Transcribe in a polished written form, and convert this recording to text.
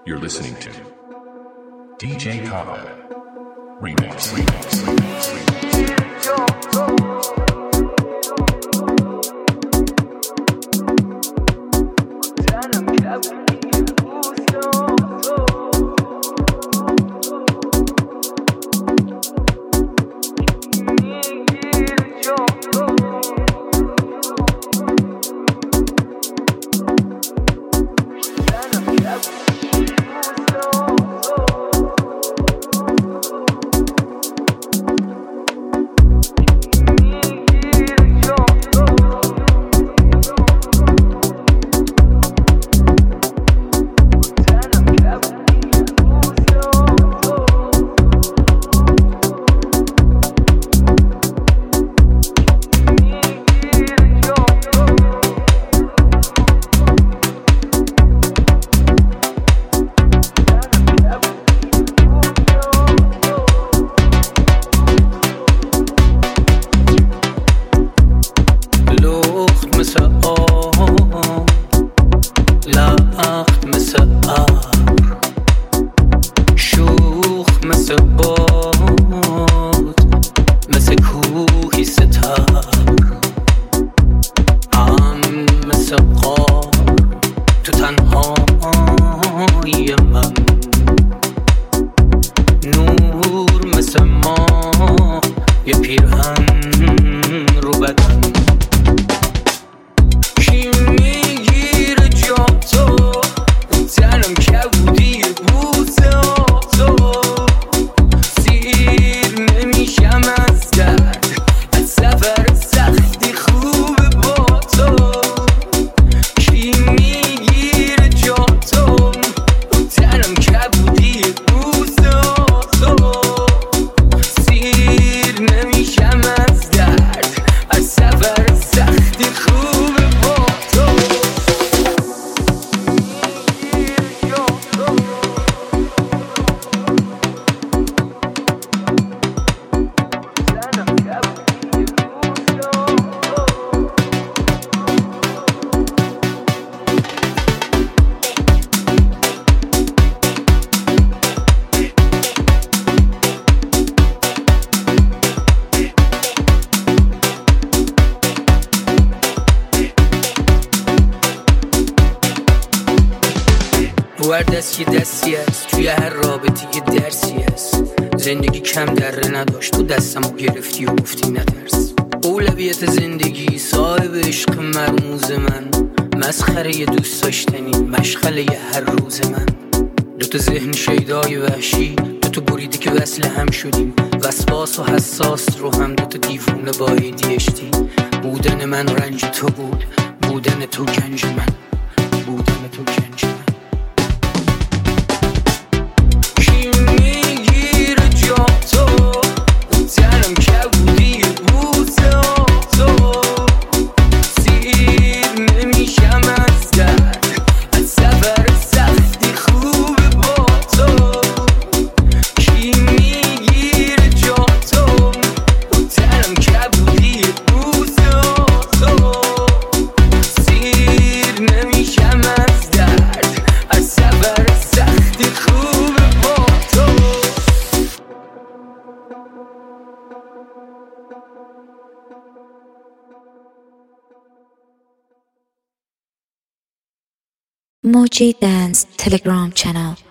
You're listening to DJ Kava Remix. دستی است توی هر رابطه یه درسی است. زندگی کم دره نداشت، تو دستمو گرفتی و گفتی نترس. اولویت زندگی صاحب عشق مرموز من، مسخره دوست داشتنی مشغله هر روز من. دوتا ذهن شیدای وحشی، دوتا بریدی که وصل هم شدیم. وسواس و حساس رو هم دوتا دیوونه با ADHD. بودن من رنج تو بود، بودن تو گنج من، بودن تو گنج من. Moji Dance Telegram channel.